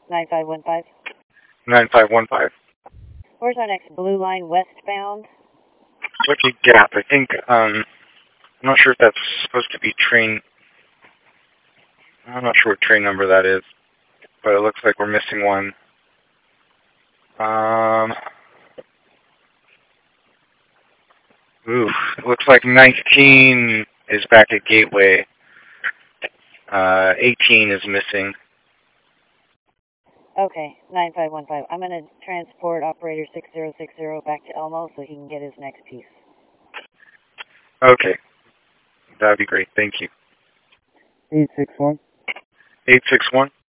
9515. 9515. Where's our next blue line westbound? Lucky Gap. I think, I'm not sure if that's supposed to be train. I'm not sure what train number that is, but it looks like we're missing one. It looks like 19 is back at Gateway. 18 is missing. Okay, 9515. I'm going to transport operator 6060 back to Elmo so he can get his next piece. Okay. That would be great. Thank you. 861. 861.